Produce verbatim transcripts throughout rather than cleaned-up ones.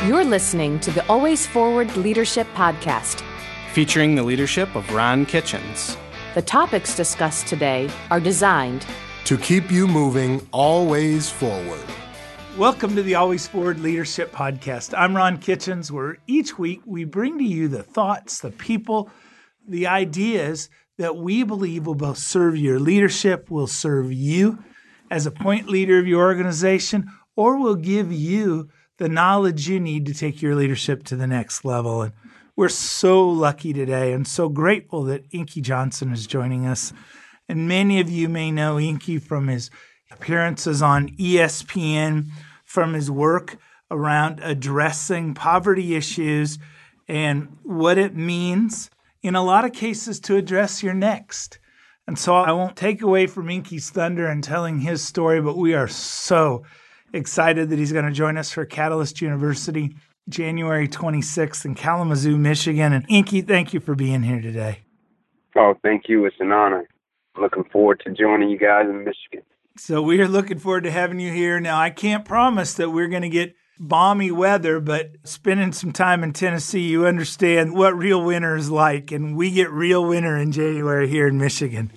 You're listening to the Always Forward Leadership Podcast, featuring the leadership of Ron Kitchens. The topics discussed today are designed to keep you moving always forward. Welcome to the Always Forward Leadership Podcast. I'm Ron Kitchens, where each week we bring to you the thoughts, the people, the ideas that we believe will both serve your leadership, will serve you as a point leader of your organization, or will give you the knowledge you need to take your leadership to the next level. And we're so lucky today and so grateful that Inky Johnson is joining us. And many of you may know Inky from his appearances on E S P N, from his work around addressing poverty issues and what it means in a lot of cases to address your next. And so I won't take away from Inky's thunder and telling his story, but we are so excited that he's going to join us for Catalyst University, January twenty-sixth in Kalamazoo, Michigan. And Inky, thank you for being here today. Oh, thank you. It's an honor. Looking forward to joining you guys in Michigan. So we are looking forward to having you here. Now, I can't promise that we're going to get balmy weather, but spending some time in Tennessee, you understand what real winter is like, and we get real winter in January here in Michigan.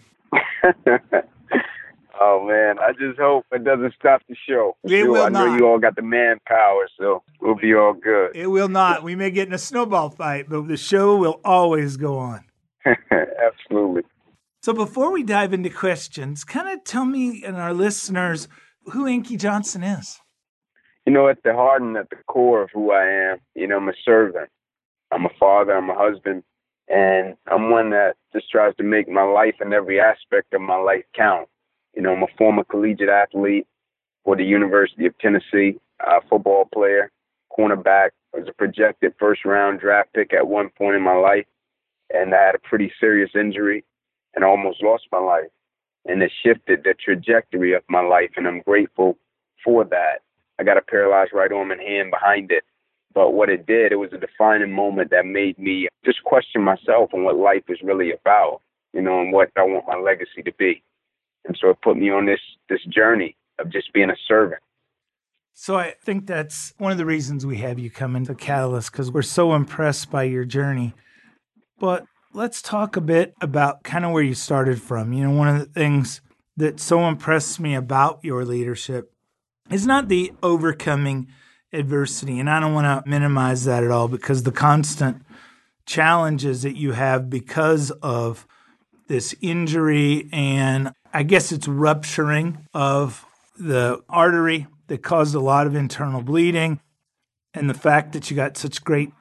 Oh, man, I just hope it doesn't stop the show. It sure. will I know not. you all got the manpower, so we'll be all good. It will not. We may get in a snowball fight, but the show will always go on. Absolutely. So before we dive into questions, kind of tell me and our listeners who Inky Johnson is. You know, at the heart and at the core of who I am, you know, I'm a servant. I'm a father. I'm a husband. And I'm one that just tries to make my life and every aspect of my life count. You know, I'm a former collegiate athlete for the University of Tennessee, a football player, cornerback. I was a projected first-round draft pick at one point in my life, and I had a pretty serious injury and almost lost my life. And it shifted the trajectory of my life, and I'm grateful for that. I got a paralyzed right arm and hand behind it. But what it did, it was a defining moment that made me just question myself and what life is really about, you know, and what I want my legacy to be. And so it put me on this this journey of just being a servant. So I think that's one of the reasons we have you come into Catalyst, because we're so impressed by your journey. But let's talk a bit about kind of where you started from. You know, one of the things that so impressed me about your leadership is not the overcoming adversity. And I don't want to minimize that at all, because the constant challenges that you have because of this injury, and I guess it's rupturing of the artery that caused a lot of internal bleeding, and the fact that you got such great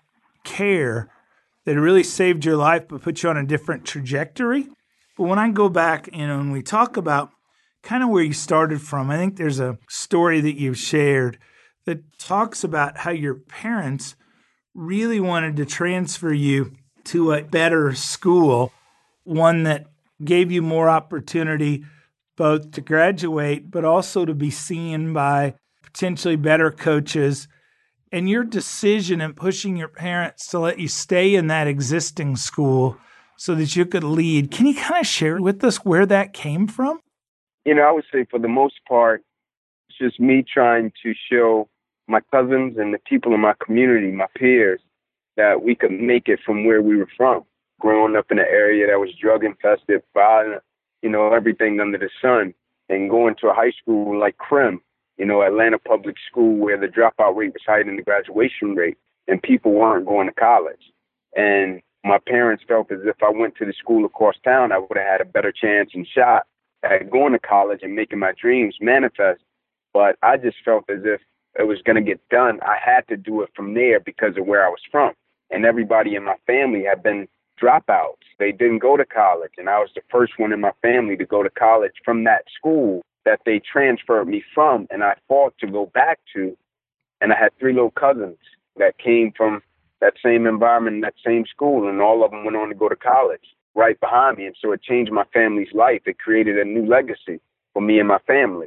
care that it really saved your life but put you on a different trajectory. But when I go back, you know, and we talk about kind of where you started from, I think there's a story that you've shared that talks about how your parents really wanted to transfer you to a better school, one that gave you more opportunity both to graduate, but also to be seen by potentially better coaches. And your decision in pushing your parents to let you stay in that existing school so that you could lead, can you kind of share with us where that came from? You know, I would say for the most part, it's just me trying to show my cousins and the people in my community, my peers, that we could make it from where we were from. Growing up in an area that was drug infested, violent, you know, everything under the sun, and going to a high school like C R I M, you know, Atlanta Public School, where the dropout rate was higher than the graduation rate, and people weren't going to college. And my parents felt as if I went to the school across town, I would have had a better chance and shot at going to college and making my dreams manifest. But I just felt as if it was going to get done. I had to do it from there because of where I was from. And everybody in my family had been dropouts. They didn't go to college, and I was the first one in my family to go to college from that school that they transferred me from, and I fought to go back to. And I had three little cousins that came from that same environment, that same school, and all of them went on to go to college right behind me. And so it changed my family's life. It created a new legacy for me and my family.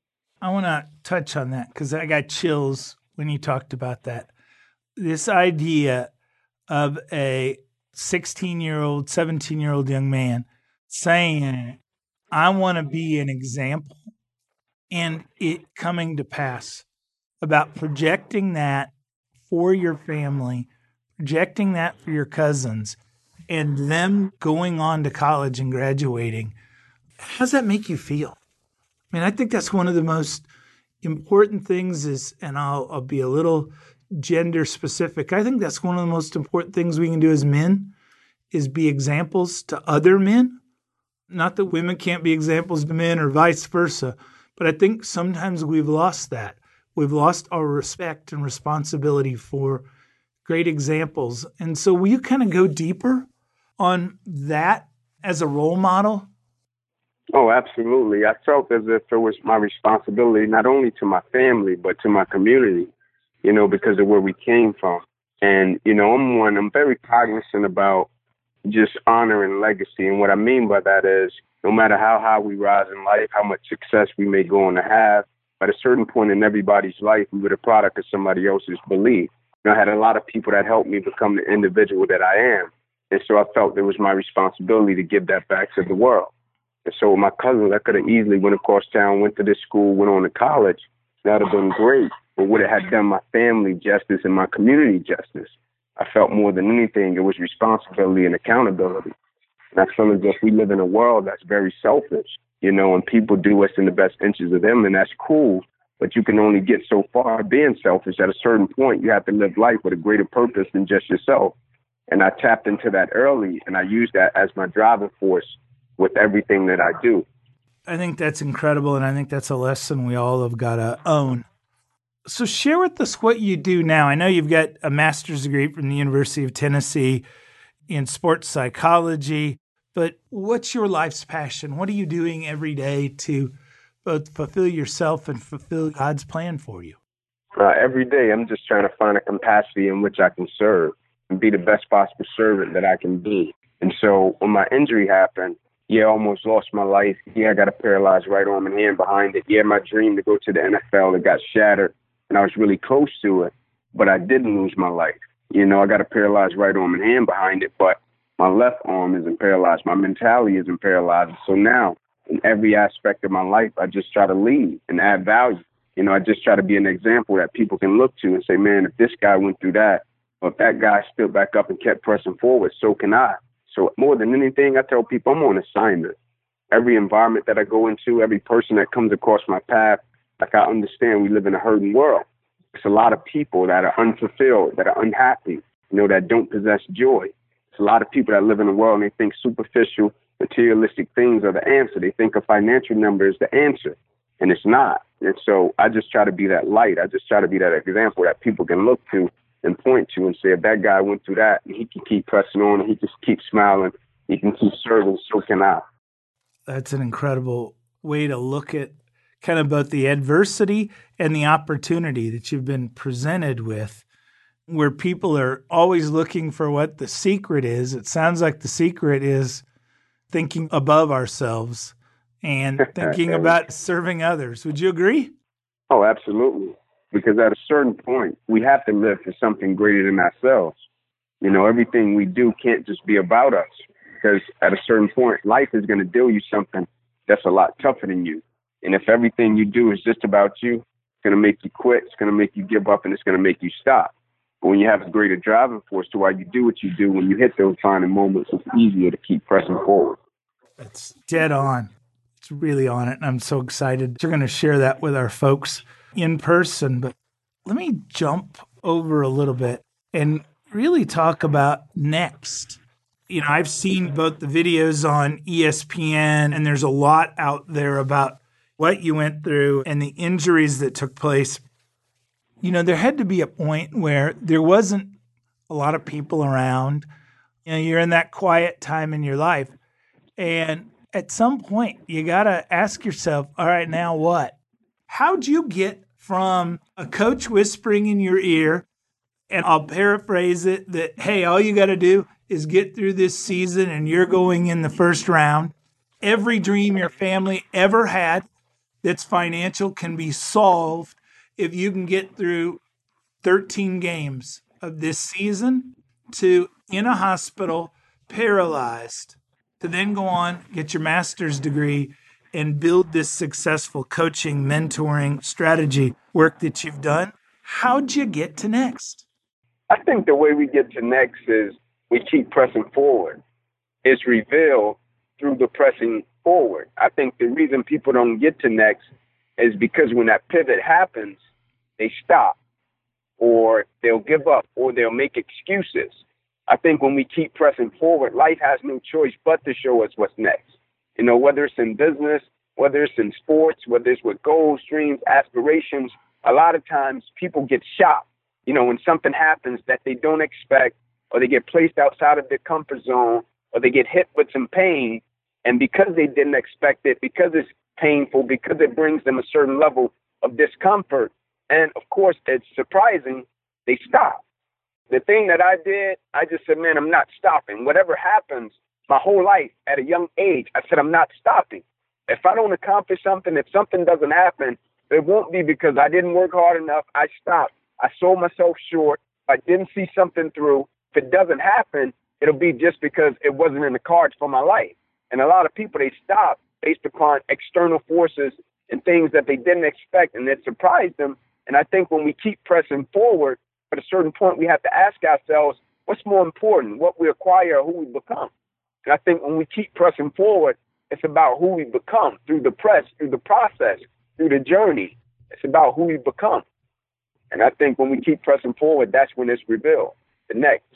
I want to touch on that because I got chills when you talked about that. This idea of a sixteen-year-old, seventeen-year-old young man saying, I want to be an example, and it coming to pass, about projecting that for your family, projecting that for your cousins, and them going on to college and graduating, how does that make you feel? I mean, I think that's one of the most important things is, and I'll, I'll be a little gender specific. I think that's one of the most important things we can do as men is be examples to other men. Not that women can't be examples to men or vice versa, but I think sometimes we've lost that. We've lost our respect and responsibility for great examples. And so will you kind of go deeper on that as a role model? Oh, absolutely. I felt as if it was my responsibility, not only to my family, but to my community, you know, because of where we came from. And, you know, I'm one, I'm very cognizant about just honor and legacy. And what I mean by that is no matter how high we rise in life, how much success we may go on to have, at a certain point in everybody's life, we were the product of somebody else's belief. You know, I had a lot of people that helped me become the individual that I am. And so I felt it was my responsibility to give that back to the world. And so with my cousins, I could have easily went across town, went to this school, went on to college. That would have been great. But would it have done my family justice and my community justice? I felt more than anything, it was responsibility and accountability. And I feel as if we live in a world that's very selfish, you know, and people do what's in the best interest of them, and that's cool. But you can only get so far being selfish. At a certain point, you have to live life with a greater purpose than just yourself. And I tapped into that early, and I used that as my driving force with everything that I do. I think that's incredible, and I think that's a lesson we all have got to own. So share with us what you do now. I know you've got a master's degree from the University of Tennessee in sports psychology, but what's your life's passion? What are you doing every day to both fulfill yourself and fulfill God's plan for you? Uh, every day, I'm just trying to find a capacity in which I can serve and be the best possible servant that I can be. And so when my injury happened, yeah, I almost lost my life. Yeah, I got a paralyzed right arm and hand behind it. Yeah, my dream to go to the N F L, it got shattered, and I was really close to it, but I didn't lose my life. You know, I got a paralyzed right arm and hand behind it, but my left arm isn't paralyzed. My mentality isn't paralyzed. So now, in every aspect of my life, I just try to lead and add value. You know, I just try to be an example that people can look to and say, man, if this guy went through that, or if that guy stood back up and kept pressing forward, so can I. So more than anything, I tell people I'm on assignment. Every environment that I go into, every person that comes across my path, like I understand we live in a hurting world. It's a lot of people that are unfulfilled, that are unhappy, you know, that don't possess joy. It's a lot of people that live in the world and they think superficial, materialistic things are the answer. They think a financial number is the answer, and it's not. And so I just try to be that light. I just try to be that example that people can look to and point to and say, if that guy went through that, he can keep pressing on and he just keep smiling, he can keep serving, so can I. That's an incredible way to look at kind of both the adversity and the opportunity that you've been presented with, where people are always looking for what the secret is. It sounds like the secret is thinking above ourselves and thinking about serving others. Would you agree? Oh, absolutely. Because at a certain point, we have to live for something greater than ourselves. You know, everything we do can't just be about us. Because at a certain point, life is going to deal you something that's a lot tougher than you. And if everything you do is just about you, it's going to make you quit, it's going to make you give up, and it's going to make you stop. But when you have a greater driving force to why you do what you do, when you hit those final moments, it's easier to keep pressing forward. It's dead on. It's really on it. And I'm so excited you're going to share that with our folks in person. But let me jump over a little bit and really talk about next. You know, I've seen both the videos on E S P N, and there's a lot out there about what you went through and the injuries that took place. You know, there had to be a point where there wasn't a lot of people around. You know, you're in that quiet time in your life. And at some point, you got to ask yourself, all right, now what? How'd you get from a coach whispering in your ear, and I'll paraphrase it, that, hey, all you got to do is get through this season and you're going in the first round. Every dream your family ever had that's financial can be solved if you can get through thirteen games of this season, to in a hospital, paralyzed, to then go on, get your master's degree, and build this successful coaching, mentoring, strategy work that you've done. How'd you get to next? I think the way we get to next is we keep pressing forward. It's revealed through the pressing forward. I think the reason people don't get to next is because when that pivot happens, they stop, or they'll give up, or they'll make excuses. I think when we keep pressing forward, life has no choice but to show us what's next. You know, whether it's in business, whether it's in sports, whether it's with goals, dreams, aspirations, a lot of times people get shocked, you know, when something happens that they don't expect, or they get placed outside of their comfort zone, or they get hit with some pain. And because they didn't expect it, because it's painful, because it brings them a certain level of discomfort, and of course, it's surprising, they stop. The thing that I did, I just said, man, I'm not stopping. Whatever happens, my whole life at a young age, I said, I'm not stopping. If I don't accomplish something, if something doesn't happen, it won't be because I didn't work hard enough. I stopped. I sold myself short. I didn't see something through. If it doesn't happen, it'll be just because it wasn't in the cards for my life. And a lot of people, they stop based upon external forces and things that they didn't expect, and it surprised them. And I think when we keep pressing forward, at a certain point, we have to ask ourselves, what's more important, what we acquire or who we become? And I think when we keep pressing forward, it's about who we become through the press, through the process, through the journey. It's about who we become. And I think when we keep pressing forward, that's when it's revealed, the next.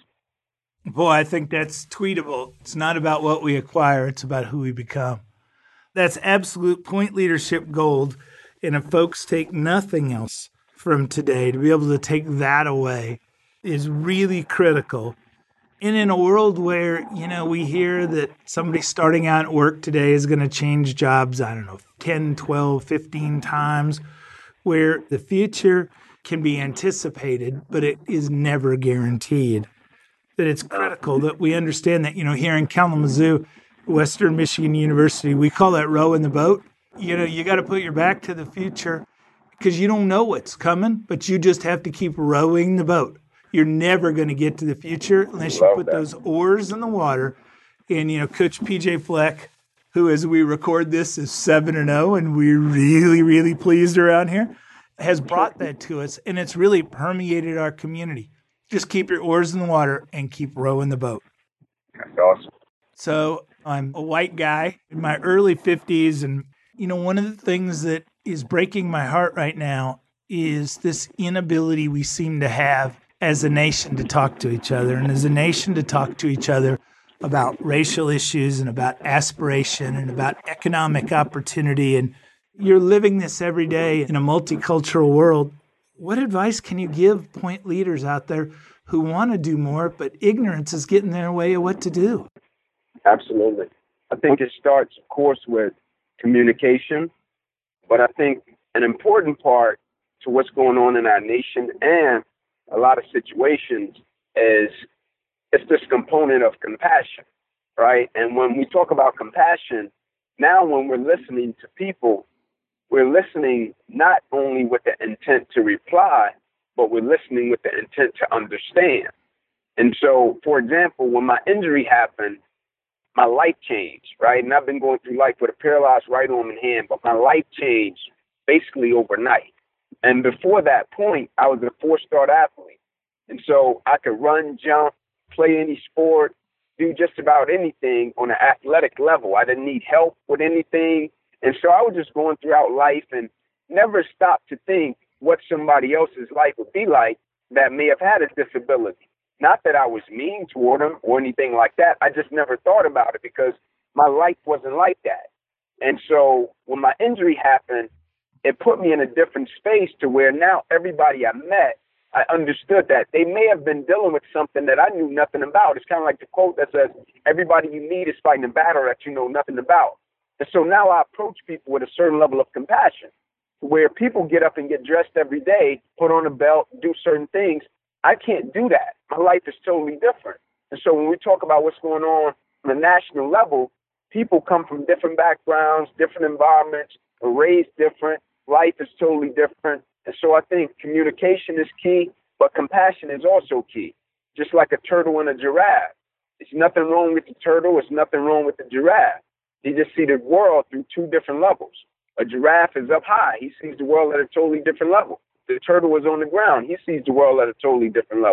Boy, I think that's tweetable. It's not about what we acquire. It's about who we become. That's absolute point leadership gold. And if folks take nothing else from today, to be able to take that away is really critical. And in a world where, you know, we hear that somebody starting out at work today is going to change jobs, I don't know, ten, twelve, fifteen times, where the future can be anticipated, but it is never guaranteed. That it's critical that we understand that, you know, here in Kalamazoo, Western Michigan University, we call that rowing the boat. You know, you got to put your back to the future because you don't know what's coming, but you just have to keep rowing the boat. You're never going to get to the future unless you put those oars in the water. And, you know, Coach P J Fleck, who as we record this is seven and oh, and we're really, really pleased around here, has brought that to us, and it's really permeated our community. Just keep your oars in the water and keep rowing the boat. That's awesome. So I'm a white guy in my early fifties, and, you know, one of the things that is breaking my heart right now is this inability we seem to have as a nation to talk to each other, and as a nation to talk to each other about racial issues and about aspiration and about economic opportunity. And you're living this every day in a multicultural world. What advice can you give point leaders out there who want to do more, but ignorance is getting in their way of what to do? Absolutely. I think it starts, of course, with communication, but I think an important part to what's going on in our nation and a lot of situations is it's this component of compassion, right? And when we talk about compassion, now when we're listening to people, we're listening not only with the intent to reply, but we're listening with the intent to understand. And so, for example, when my injury happened, my life changed, right? And I've been going through life with a paralyzed right arm and hand, but my life changed basically overnight. And before that point, I was a four-star athlete. And so I could run, jump, play any sport, do just about anything on an athletic level. I didn't need help with anything. And so I was just going throughout life and never stopped to think what somebody else's life would be like that may have had a disability. Not that I was mean toward them or anything like that. I just never thought about it because my life wasn't like that. And so when my injury happened, it put me in a different space to where now everybody I met, I understood that they may have been dealing with something that I knew nothing about. It's kind of like the quote that says, everybody you meet is fighting a battle that you know nothing about. And so now I approach people with a certain level of compassion, where people get up and get dressed every day, put on a belt, do certain things. I can't do that. My life is totally different. And so when we talk about what's going on on a national level, people come from different backgrounds, different environments, are raised different. Life is totally different. And so I think communication is key, but compassion is also key. Just like a turtle and a giraffe. There's nothing wrong with the turtle. There's nothing wrong with the giraffe. You just see the world through two different levels. A giraffe is up high. He sees the world at a totally different level. The turtle is on the ground. He sees the world at a totally different level.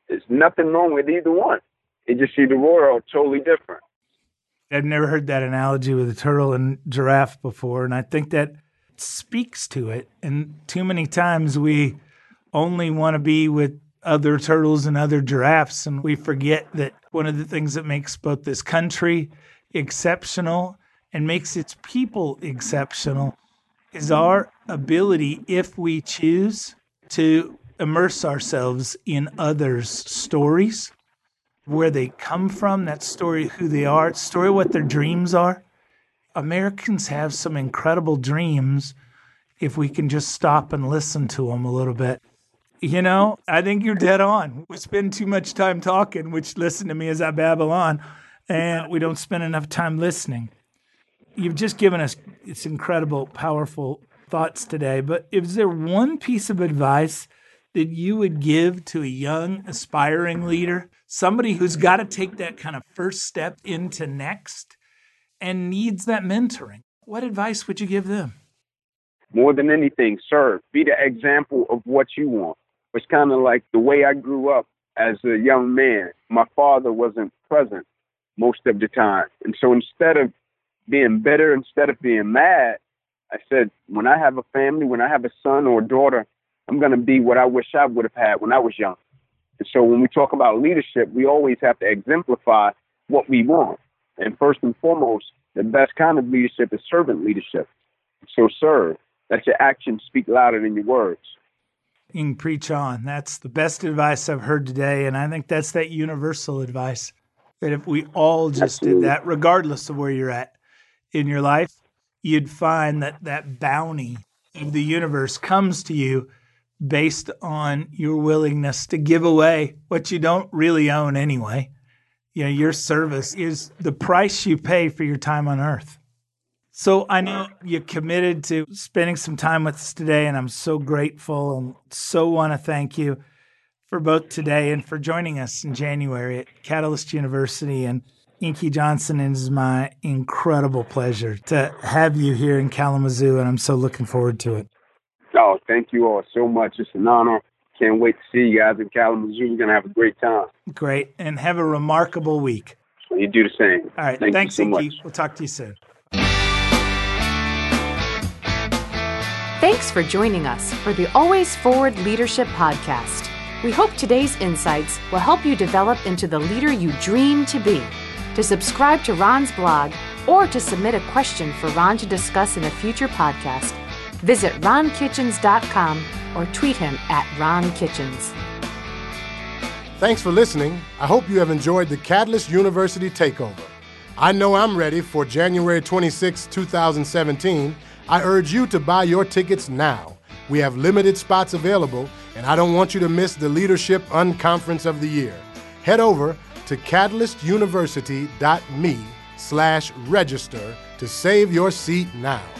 There's nothing wrong with either one. You just see the world totally different. I've never heard that analogy with a turtle and giraffe before, and I think that speaks to it. And too many times we only want to be with other turtles and other giraffes, and we forget that one of the things that makes both this country exceptional and makes its people exceptional is our ability, if we choose, to immerse ourselves in others' stories, where they come from, that story, who they are, story, what their dreams are. Americans have some incredible dreams if we can just stop and listen to them a little bit. You know, I think you're dead on. We spend too much time talking, which, listen to me as I babble on, and we don't spend enough time listening. You've just given us it's incredible, powerful thoughts today, but is there one piece of advice that you would give to a young, aspiring leader, somebody who's got to take that kind of first step into next and needs that mentoring? What advice would you give them? More than anything, serve. Be the example of what you want. It's kind of like the way I grew up as a young man. My father wasn't present most of the time. And so instead of being bitter, instead of being mad, I said, when I have a family, when I have a son or a daughter, I'm going to be what I wish I would have had when I was young. And so when we talk about leadership, we always have to exemplify what we want. And first and foremost, the best kind of leadership is servant leadership. So serve. Let your actions speak louder than your words. You can preach on. That's the best advice I've heard today. And I think that's that universal advice, that if we all just Absolutely. did that, regardless of where you're at in your life, you'd find that that bounty of the universe comes to you based on your willingness to give away what you don't really own anyway. You know, your service is the price you pay for your time on earth. So I know you're committed to spending some time with us today, and I'm so grateful and so want to thank you for both today and for joining us in January at Catalyst University. And Inky Johnson, it is my incredible pleasure to have you here in Kalamazoo, and I'm so looking forward to it. Oh, thank you all so much. It's an honor. Can't wait to see you guys in Kalamazoo. We're going to have a great time. Great, and have a remarkable week. You do the same. All right, Thank thanks, you so Inky. much. We'll talk to you soon. Thanks for joining us for the Always Forward Leadership Podcast. We hope today's insights will help you develop into the leader you dream to be. To subscribe to Ron's blog or to submit a question for Ron to discuss in a future podcast, visit ron kitchens dot com or tweet him at ron kitchens. Thanks for listening. I hope you have enjoyed the Catalyst University Takeover. I know I'm ready for January twenty-sixth, twenty seventeen. I urge you to buy your tickets now. We have limited spots available, and I don't want you to miss the Leadership Unconference of the Year. Head over to catalyst university dot me slash register to save your seat now.